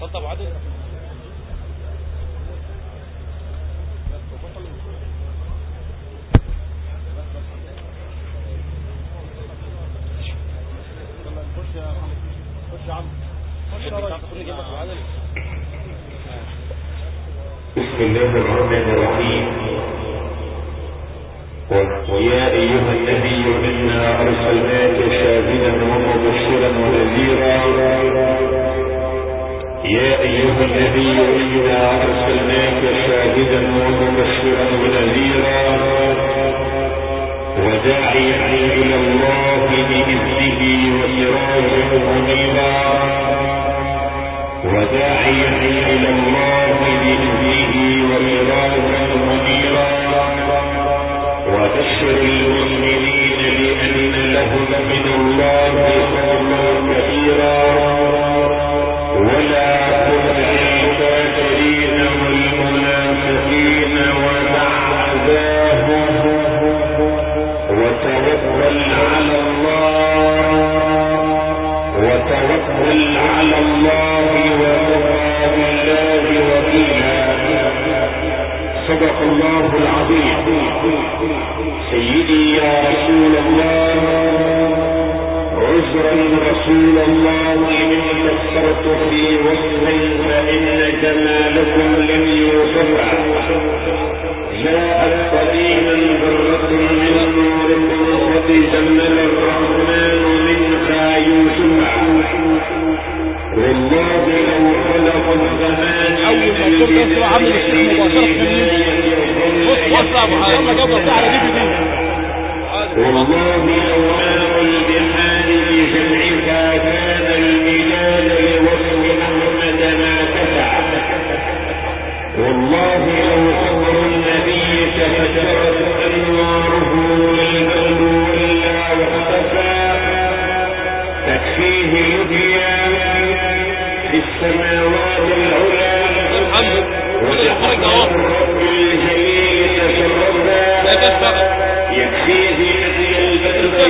طب عادل بسم الله الرحمن الرحيم. ويا أيها النبي إنا أرسلناك شاهدا ومبشرا ونذيرا. يا أيها النبي إنا أرسلناك شاهدا ومبشرا ونذيرا وداعيا إلى الله بإذنه وسراجا منيرا وداعيا إلى الله بإذنه وسراجا منيرا وبشر المؤمنين بأن لهم من الله فضلا كبيرا ولا تطع الكافرين والمنافقين ودع أذاهم وتوكل على الله وكفى بالله وكيلا. صدق الله العظيم. سيدي يا رسول الله، عذرا رسول الله إن كثرت في وصف فإن جمالكم لم يوصف. جاءت قديما ذرة من نوركم قد جمل الرحمن منها يوسف. والله لو خلق الزمان والله لو ماء البحار بجمعها كان الميلاد لوصف أحمد ما كفى. والله لو صبر النبي تفجرت أنواره والبدر إلا واختفى. تكفيه لديا في السماوات العلى وتحرك الرب الجليل تشرفا. يكفيه لدي البدر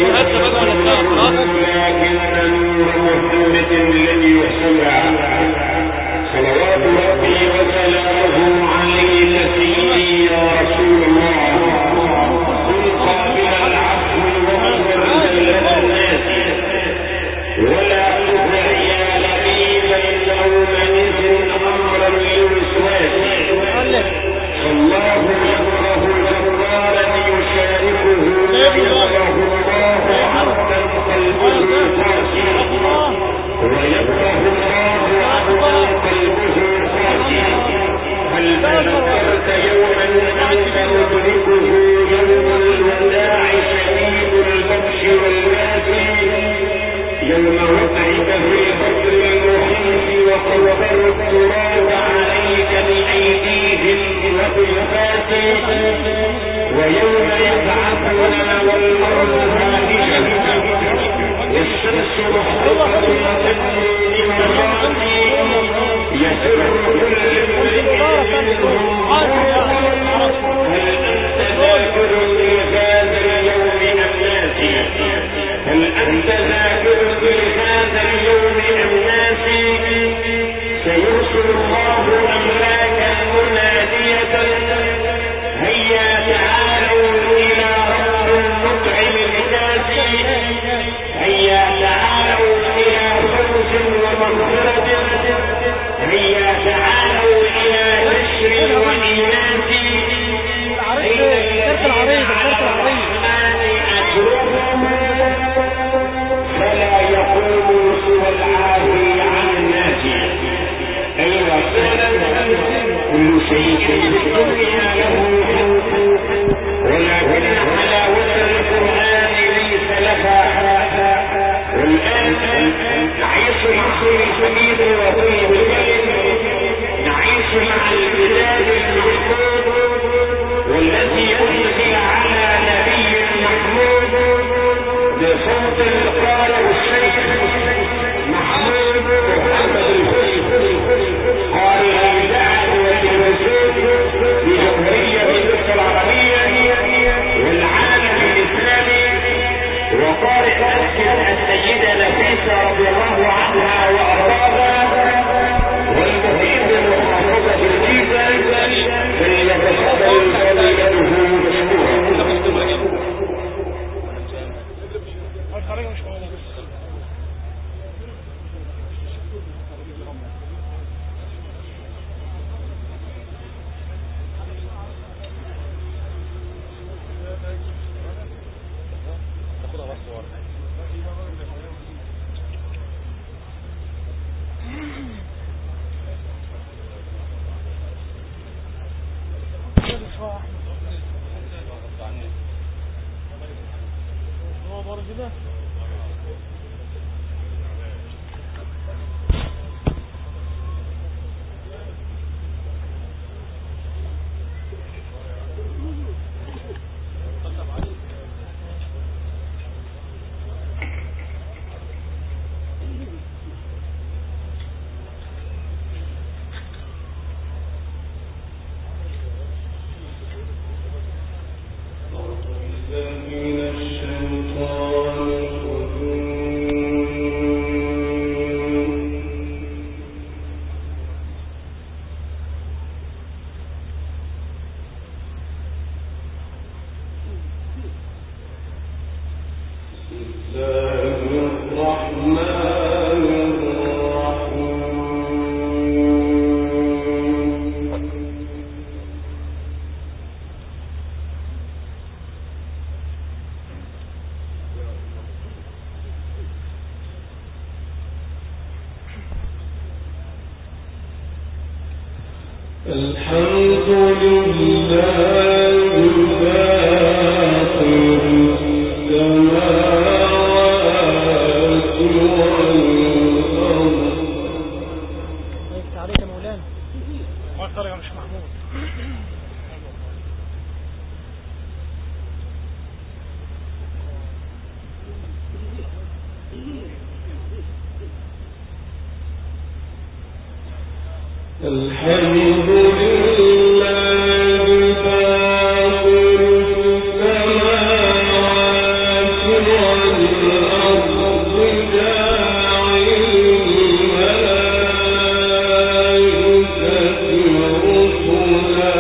لكن نور محمد لن يحصلها. صلوات ربي وسلامه عليك سيدي يا رسول الله. كن قابل العفو ومغفرة للناس ولا تطع يا لبيبا او منزل امرا للوسواس. فالله يكره جبارا يشاركه ويكره الله عبدا قلبه قاسي ويكره الله عبدا قلبه قاسي. هل تذكرت يوما انت مدركه يوم الوداع شديد البطش والباسي. يوم وقعت في البدر المخيف وقبر التراب عليك بأيديهم وبالفات. ويوم يبعثنا والأرض هامشة والشمس محرقة من مراتي يسر كل امرئ منهم. هل أنت ذاكر لهذا اليوم أم ناسي؟ هل أنت ذاكر لهذا اليوم أم ناسي؟ سيرسل الله أملاكا منادية هيا تعالوا إلى رب مطعم الناس. هيا تعالوا إلى فوز ومغفرة. هيا تعالوا إلى نشر وإيناس. أين الذين على الرحمن أجرهم فلا يقوموا سوى العافي عن الناس. أيها السادة، كل شيء في الدنيا له ولكن حلاوة القرآن ليس لها. والآن نعيش مع الحبيب وطيب الكلم، نعيش مع الكتاب المحمود والذي أنزل على نبي محمود بصوت قاله الشيخ محمود محمد الحسن. قال الإذاعة والتلفزيون بجمهورية مصر العربية والعالم الإسلامي. وقارئ مسجد السيدة نفيسة رضي الله عنها وأرضاها كده. الحمد لله فاطر السماوات والأرض. عليك يا مولانا. ما الطريقة مش محمود. الحمد لله فاطر السماوات والأرض جاعل الملائكة رسلا.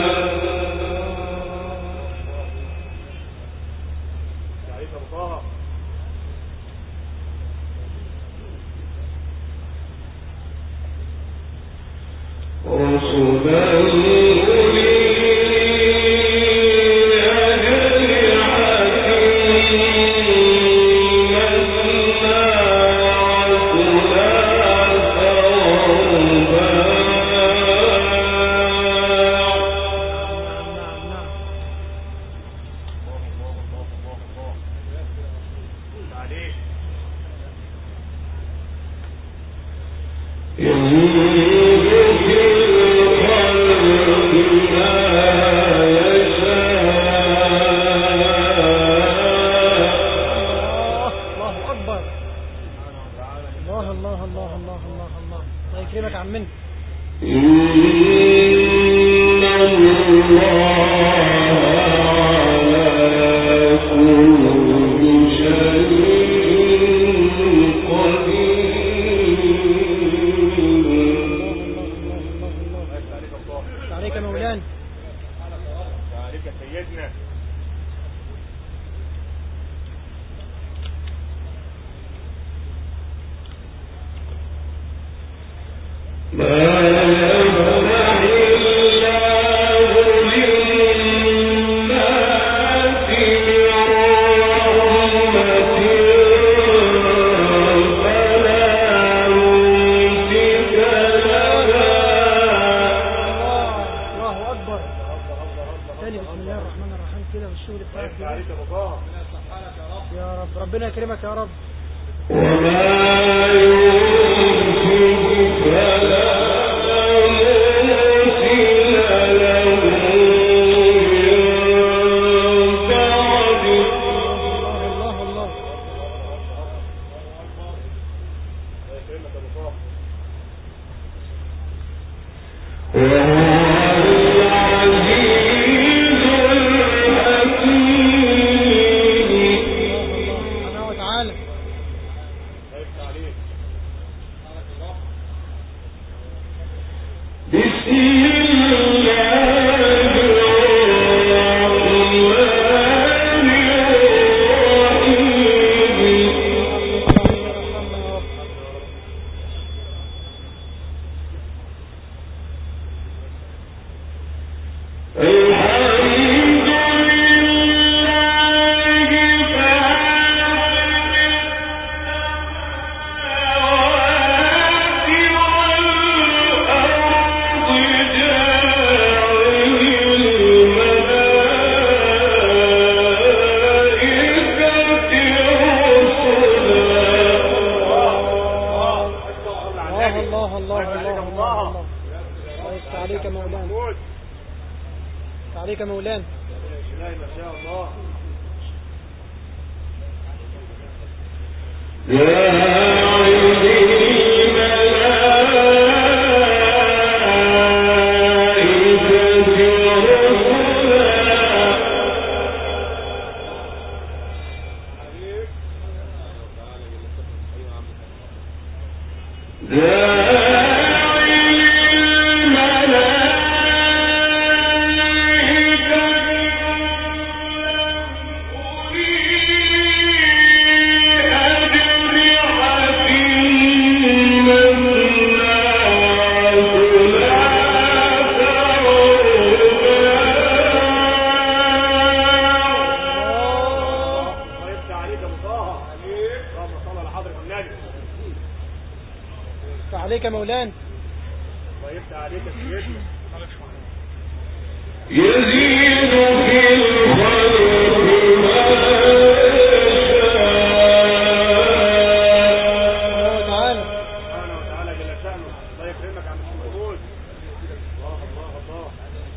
عليك مولانا. عليك مولانا. ما شاء الله. عليك مولانا. الله يفتح عليك يا سيدنا. يزيد في الخلق ما تعالى سبحانه وتعالى جل شأنه. الله يكرمك يا عم محمود. الله الله الله.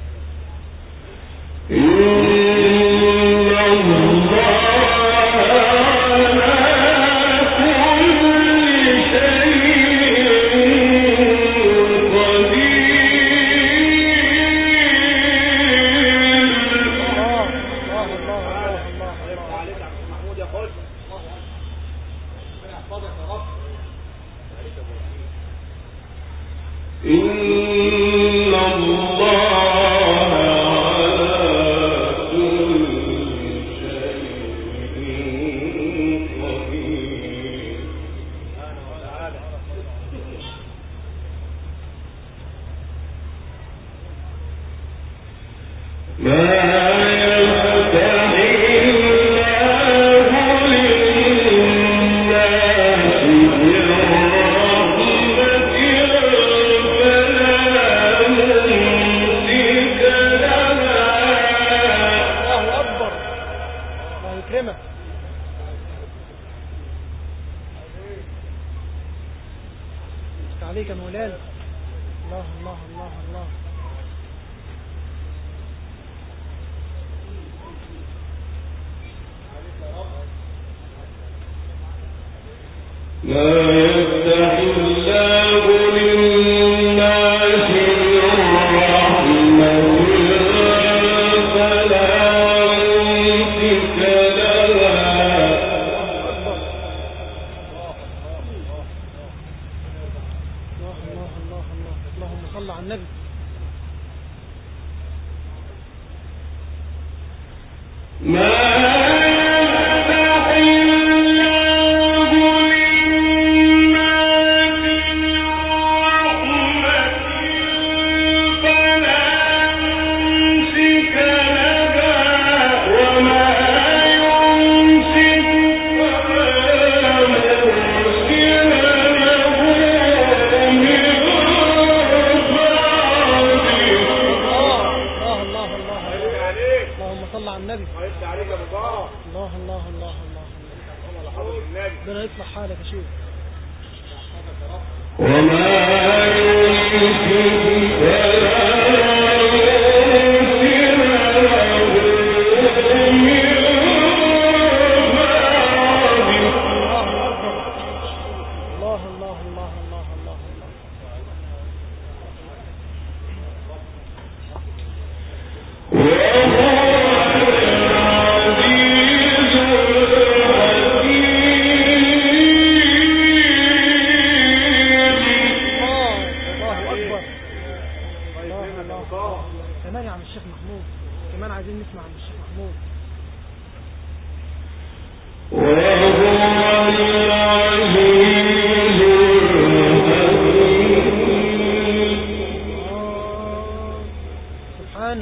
عليك مولانا. الله الله الله الله. لا يفتح الله للناس الرحمة فلا يمسك لها. اللهم صل على النبي. ربنا يصلح حالك يا شيخ. كمان يا عم الشيخ محمود، كمان عايزين نسمع عن الشيخ محمود. سبحانه.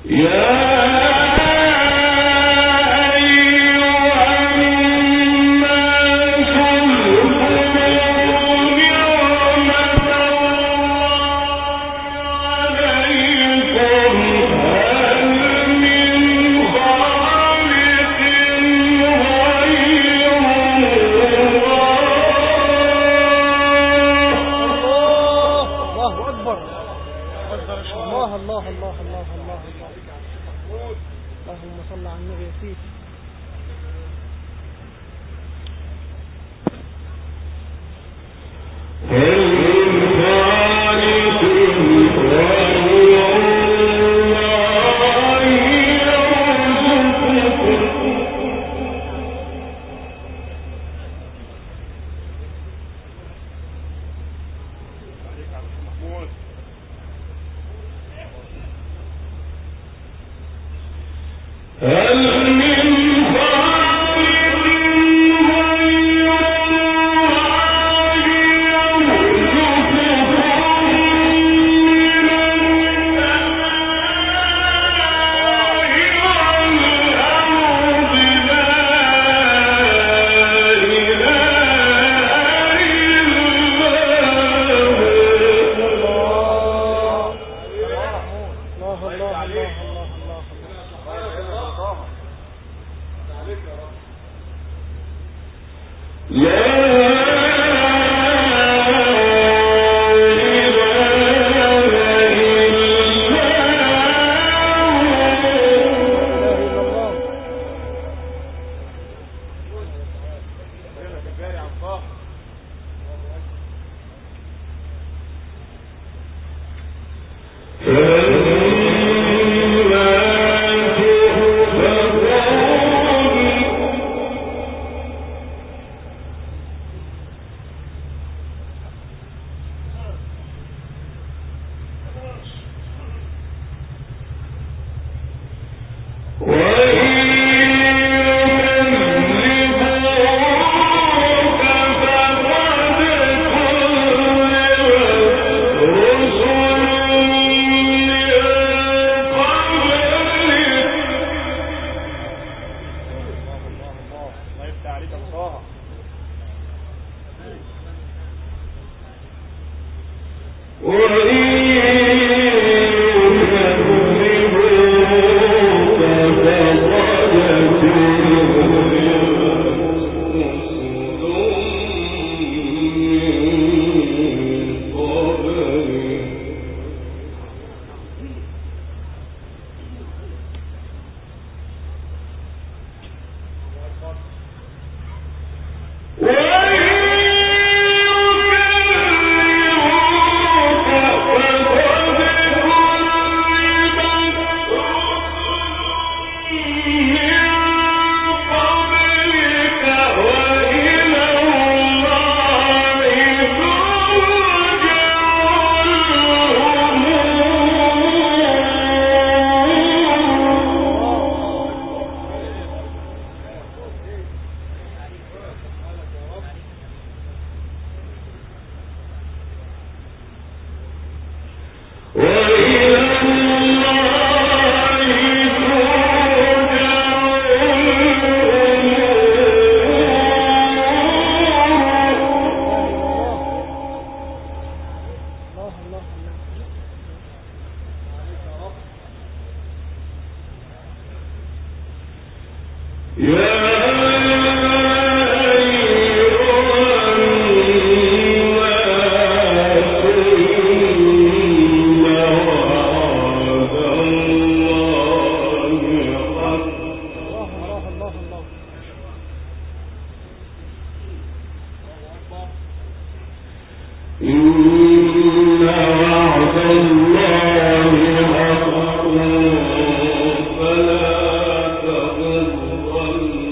فلا تغرن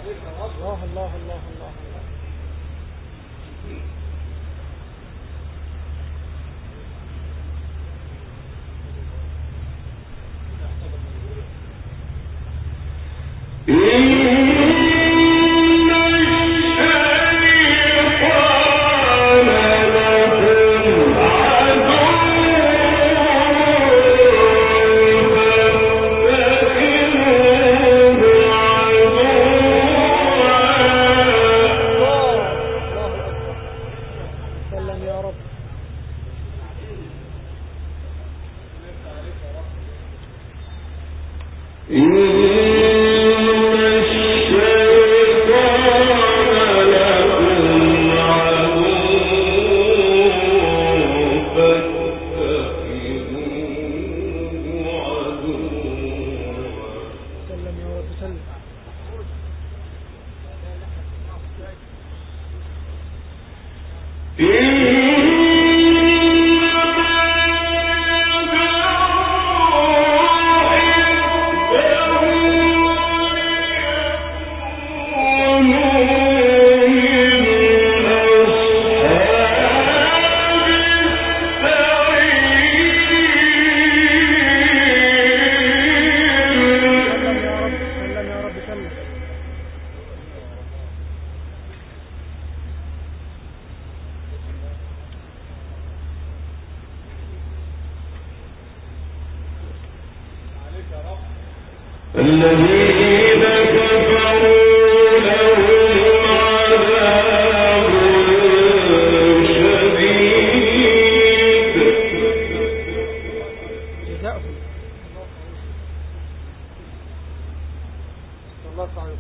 الله الله الله الله الله. الذين كفروا لهم عذاب شديد جزاؤهم. الله تعالى.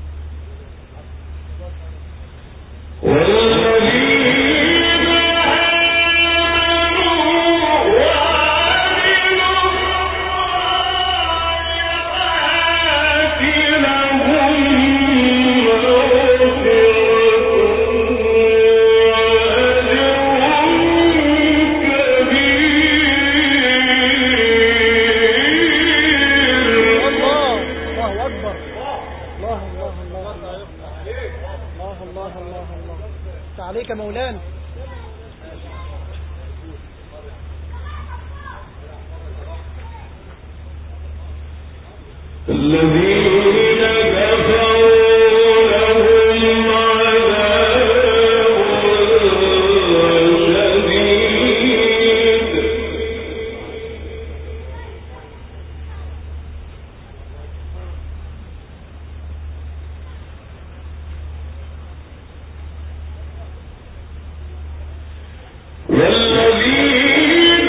عليك مولانا. الذين كفروا لهم عذاب شديد والذين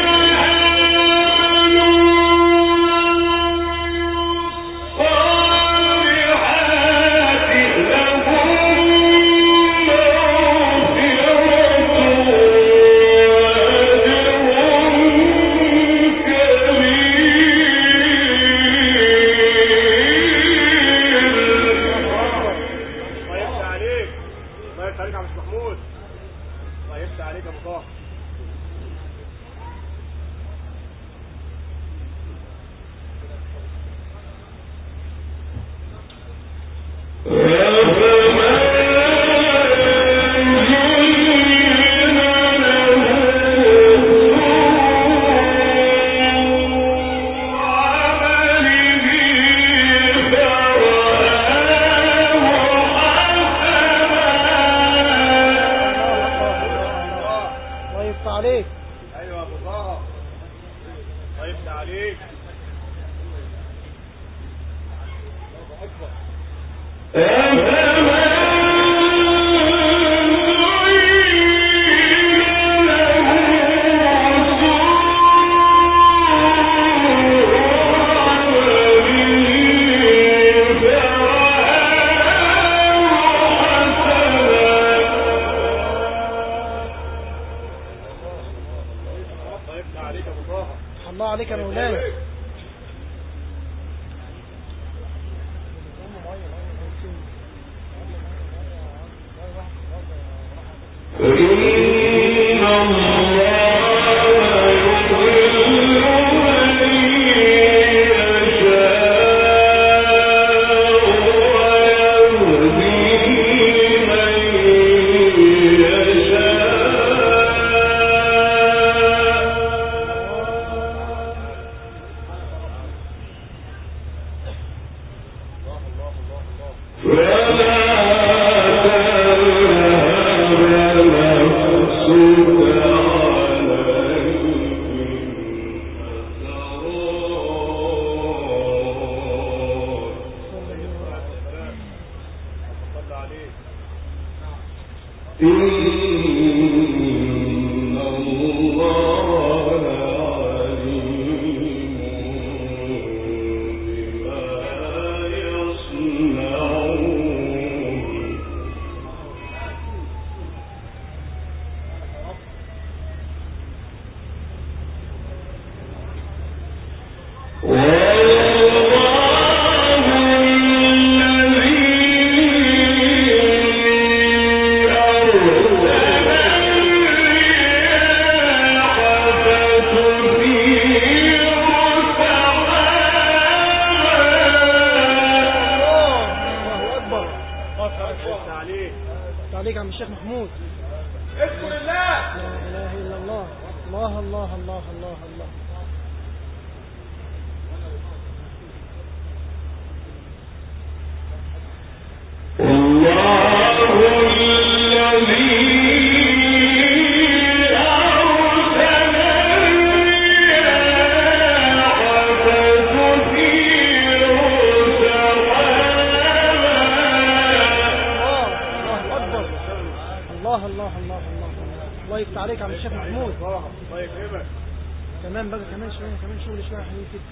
عليك. ايوه يا ابو طه، طيبت عليك. الله اكبر. الله عليك يا مولانا. إن عليك عم الشيخ محمود. اذكر الله. لا اله الا الله. الله الله الله الله الله. الله يفتح عليك يا عم الشيخ محمود. الله يكرمك. كمان بقى كمان شويه كمان شغل شويه حلوين كده.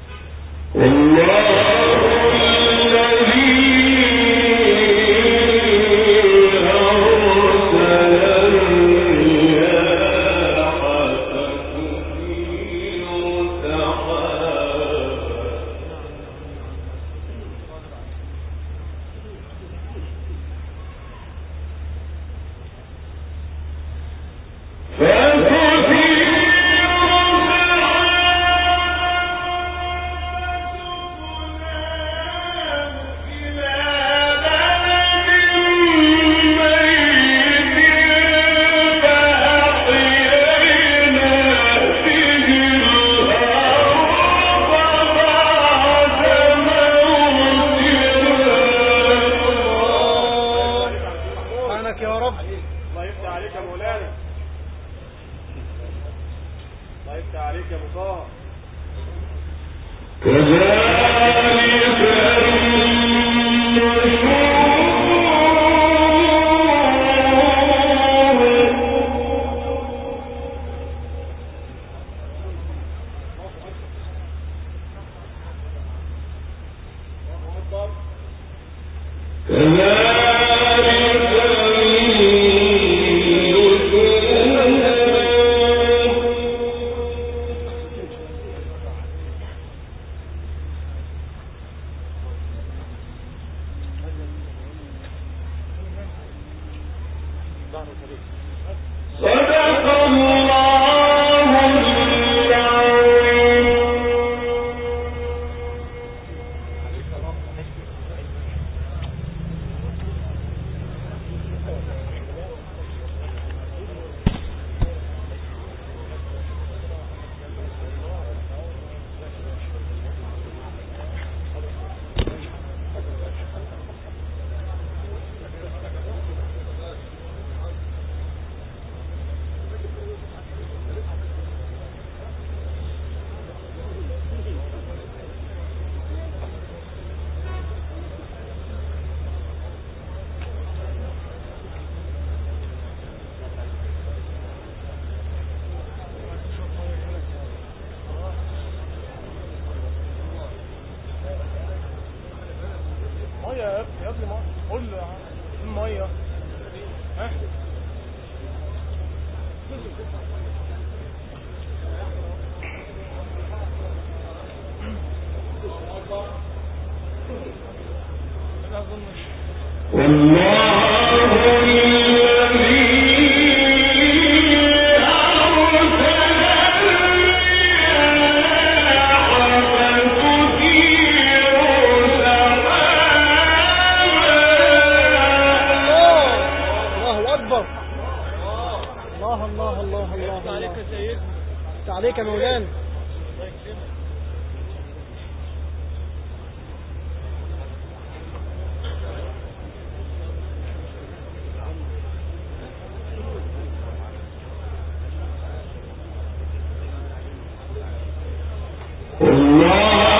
عليك يا مولانا.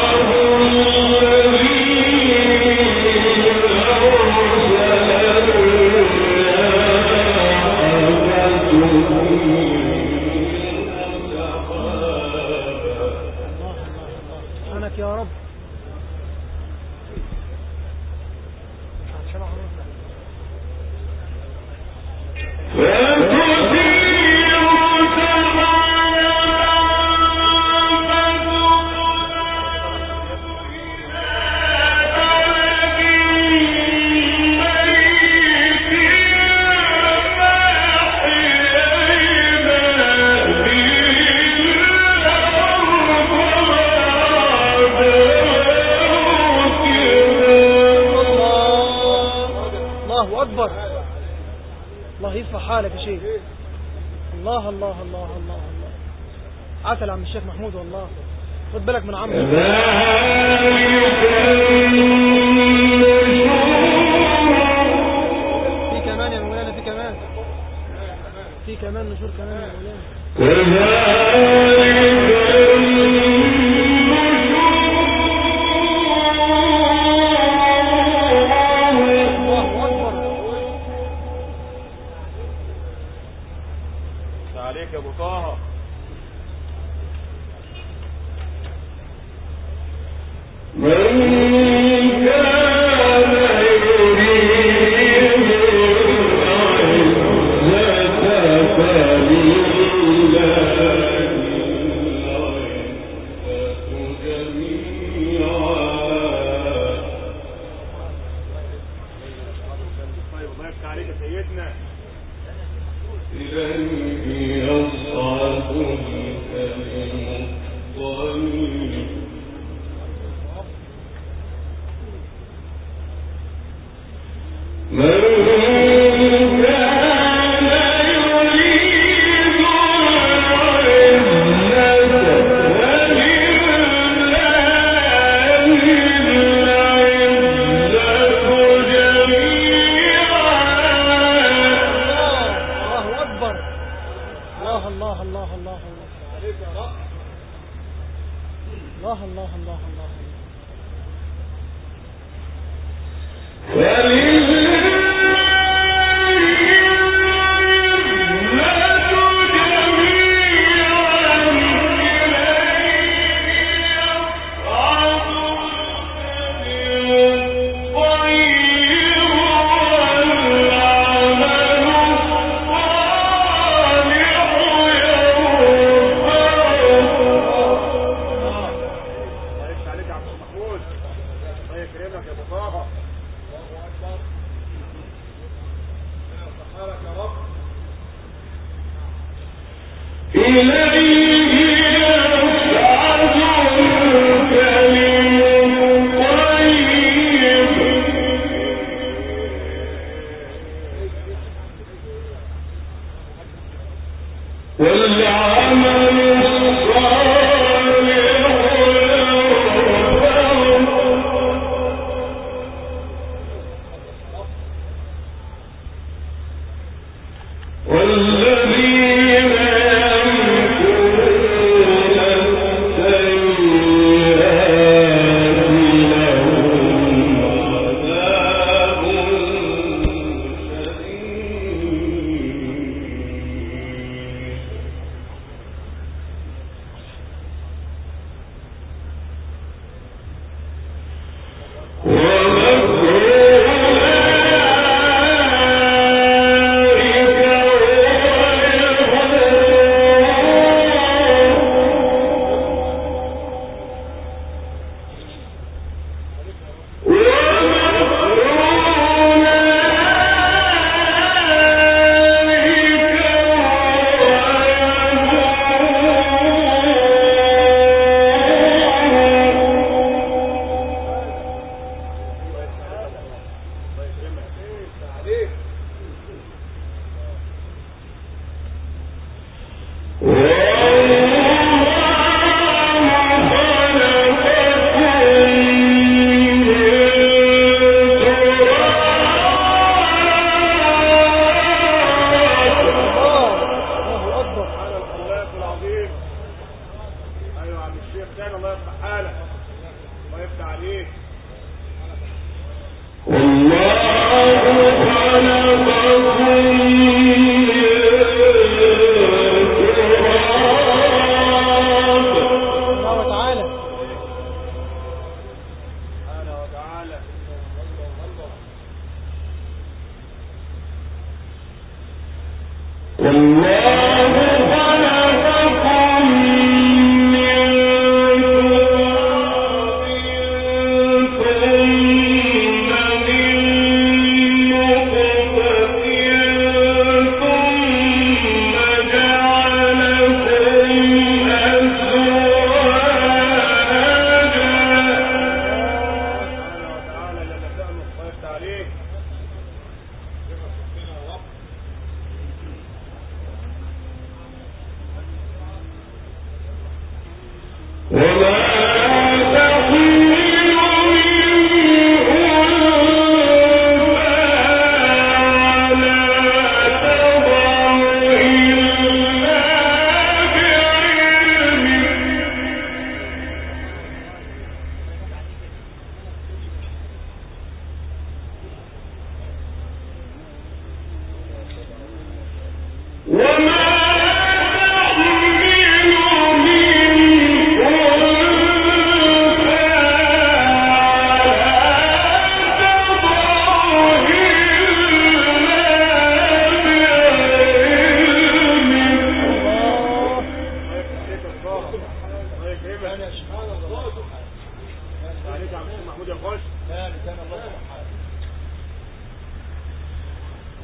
الله أكبر. الله يصلح حالك يا شيخ. الله الله الله الله الله. عسل عم الشيخ محمود والله. خد بالك من عمرو. في كمان يا مولانا، في كمان، في كمان نشور كمان يا مولانا. عليك يا ابو طه.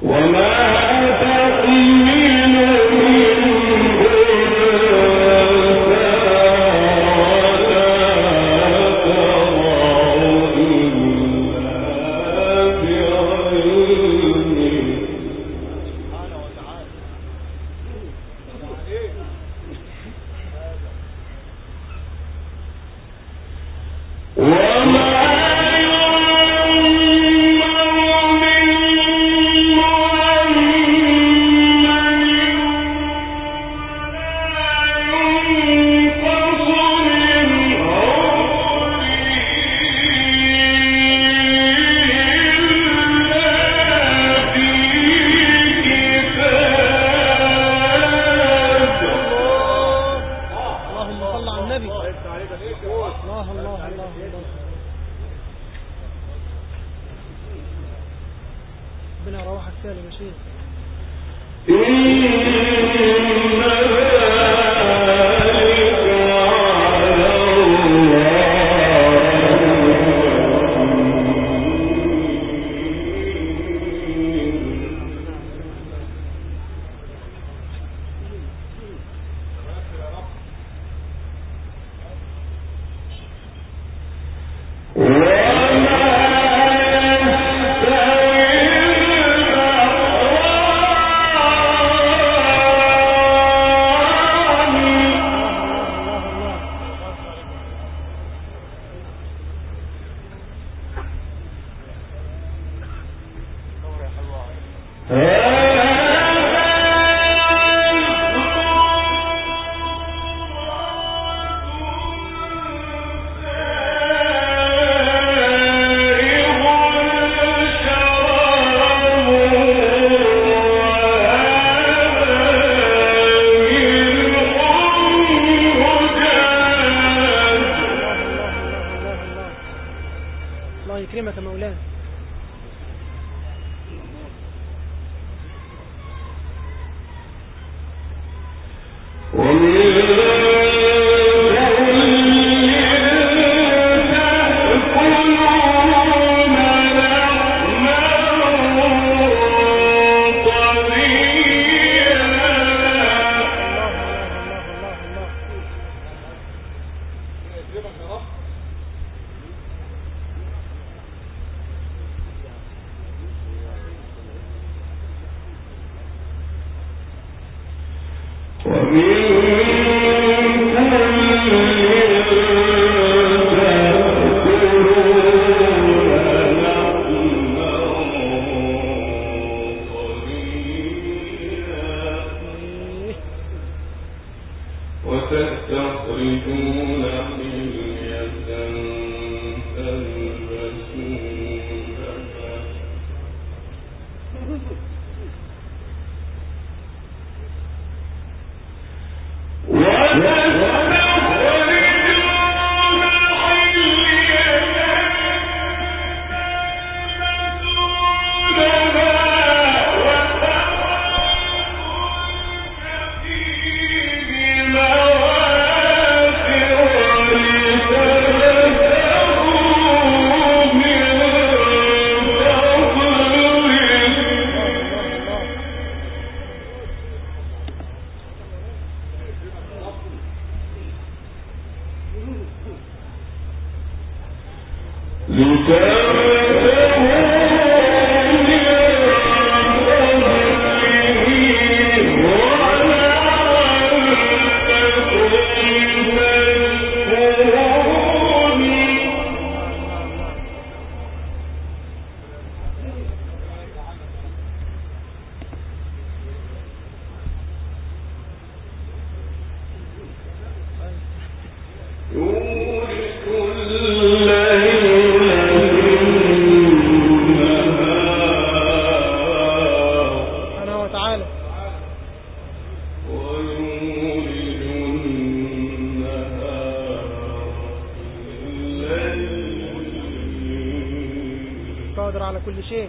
قادر على كل شيء.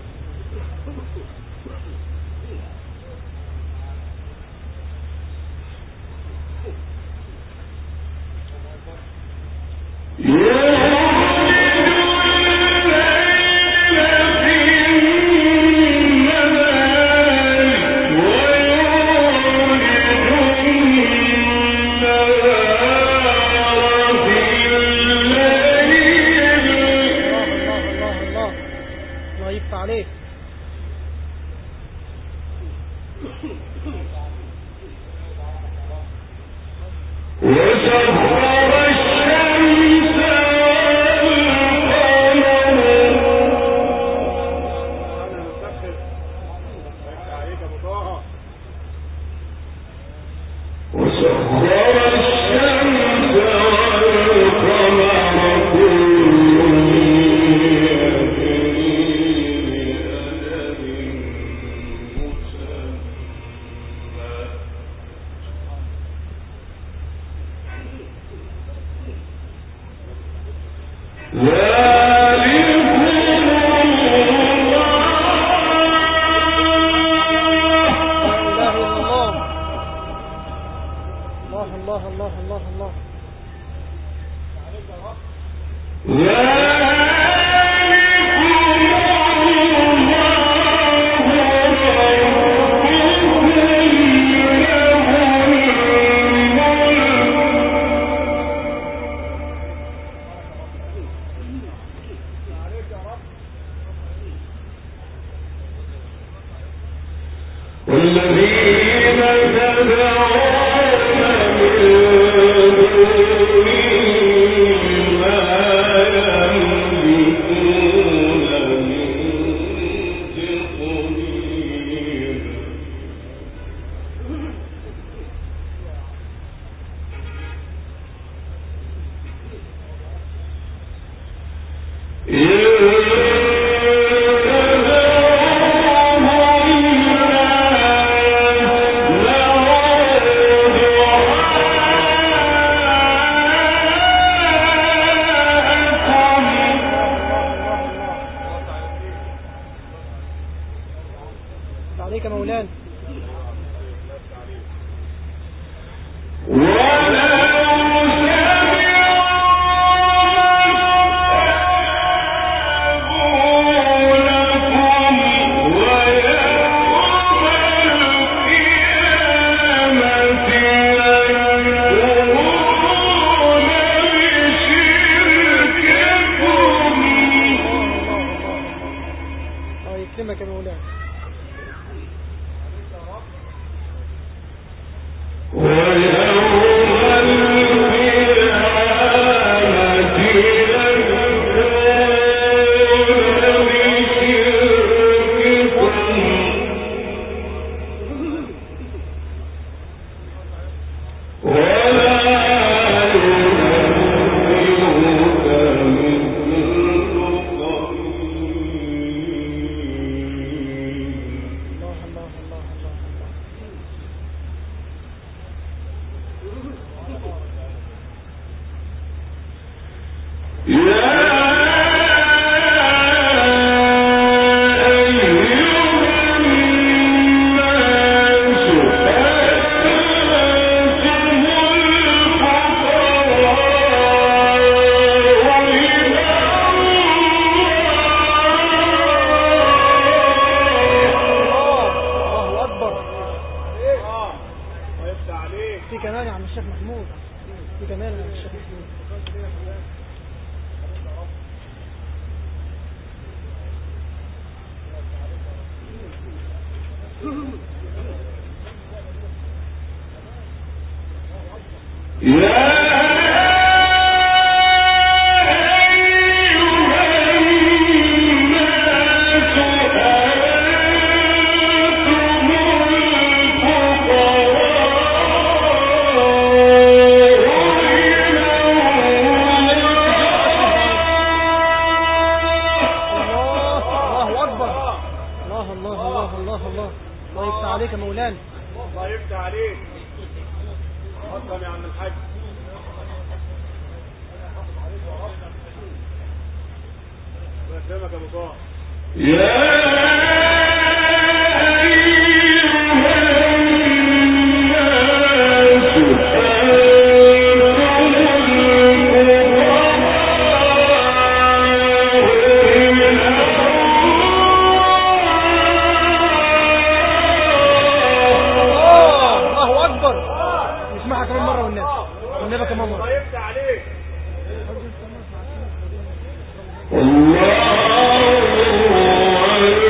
الله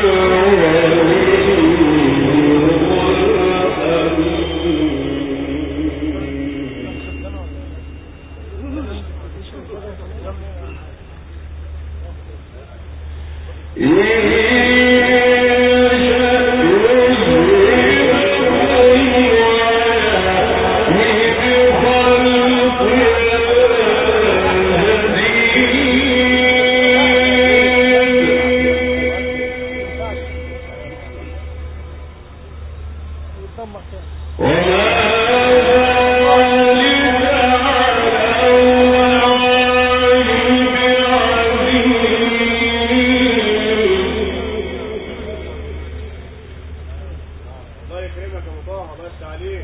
دمر تاني. الله يكرمك يا ابو طه، الله يفتح عليك.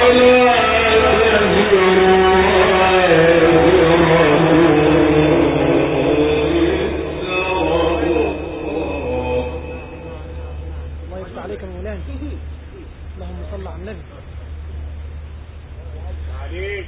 الله يفتح عليك يا مولانا. اللهم صل على النبي. عليك.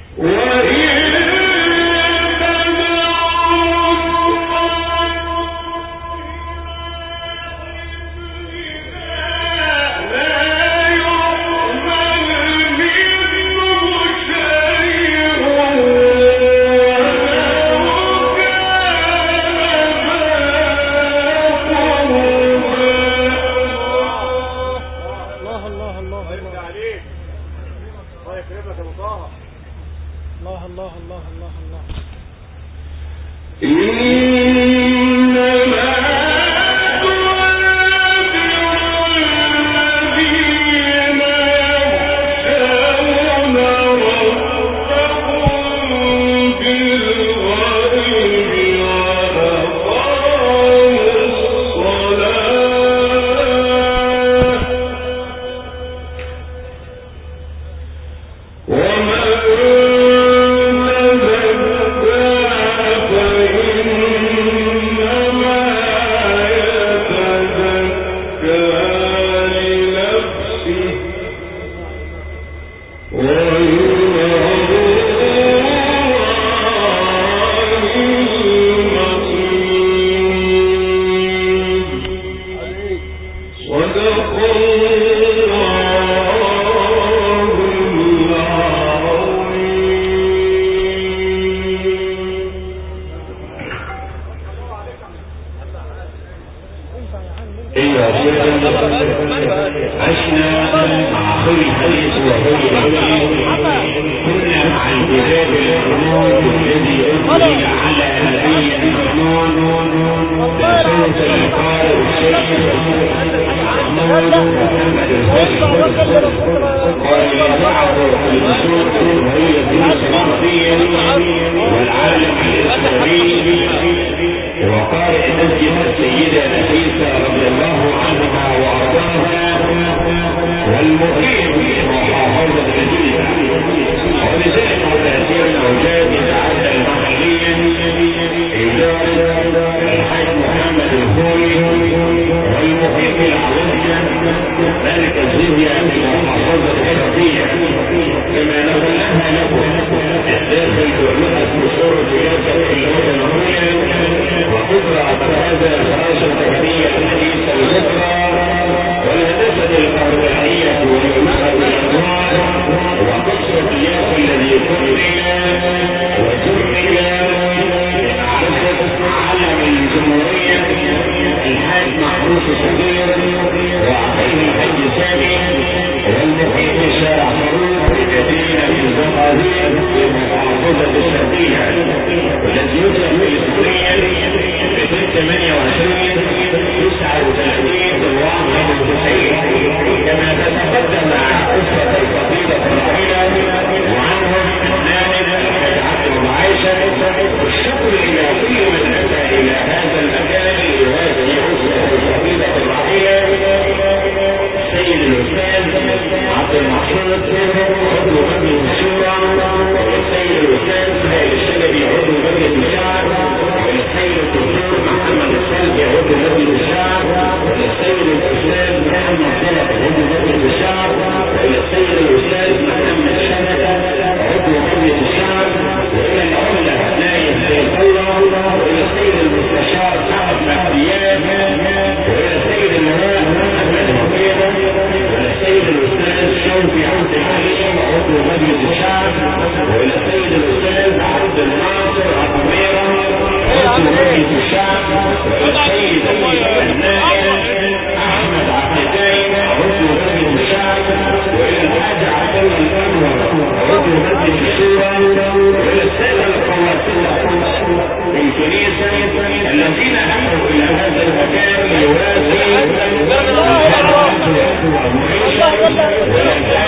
الذين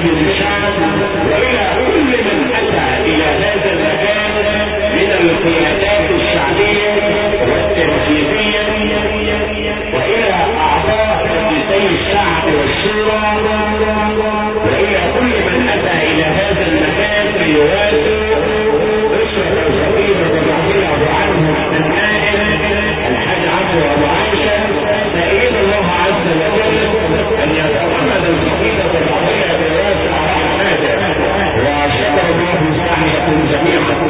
مجلس الشعب وإلى كل من أتى إلى هذا المكان من القيادات الشعبية والتنفيذية وإلى أعضاء مجلسي الشعب والشورى وإلى كل من أتى إلى هذا المكان ليواسي أسرة الفقيرة الرضي الله عنه النائب الحاج عبد أبو عائشة سائلين الله عز وجل أن يتغمد الفقيرة الرضية بواسع رحمته وشكر الله سعيكم جميعا.